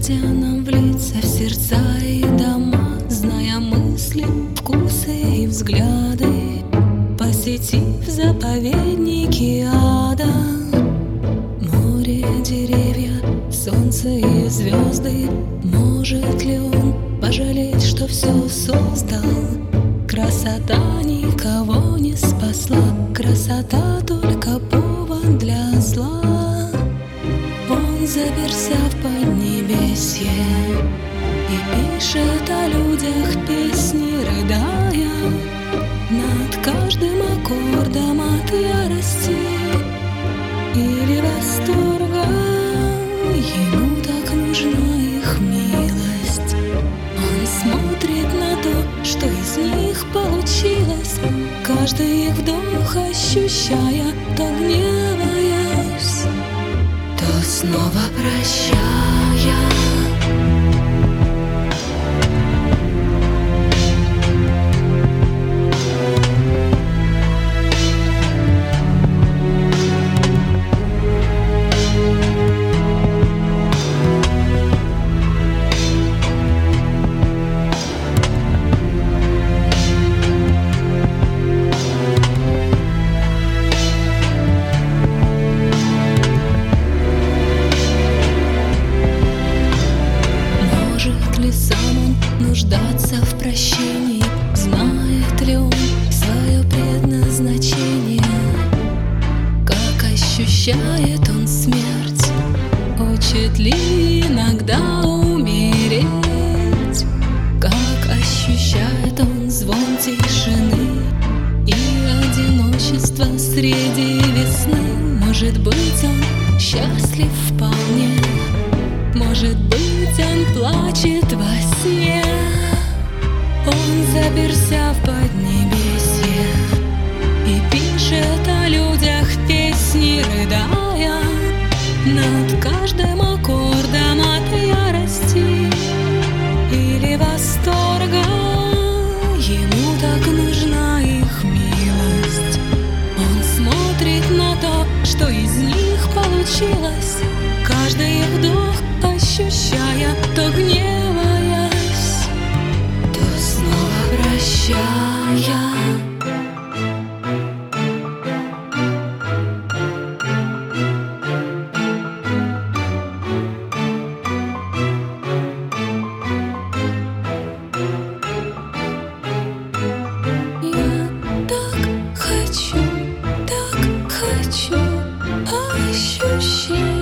Глядя нам в лица, в сердца и дома, зная мысли, вкусы и взгляды, посетив заповедники ада. Море, деревья, солнце и звезды, может ли он пожалеть, что все создал? Красота никого не спасла, красота только повод для зла. Он заперся в поднебесье и пишет о людях песни, рыдая над каждым аккордом от ярости или восторга. Ему так нужна их милость. Он смотрит на то, что из них получилось, каждый их вдох ощущая, то гневаясь, то снова прощая. Сам он нуждаться в прощении, знает ли он свое предназначение? Как ощущает он смерть? Хочет ли иногда умереть? Как ощущает он звон тишины и одиночество среди весны? Может быть, он счастлив вполне, может быть, он плачет во сне. Он заперся в поднебесье и пишет о людях песни, рыдая над каждым аккордом от ярости или восторга. Ему так нужна их милость. Он смотрит на то, что из них получилось, каждый их вдох ощущая, то гневаясь, то снова прощая. Так хочу ощущения.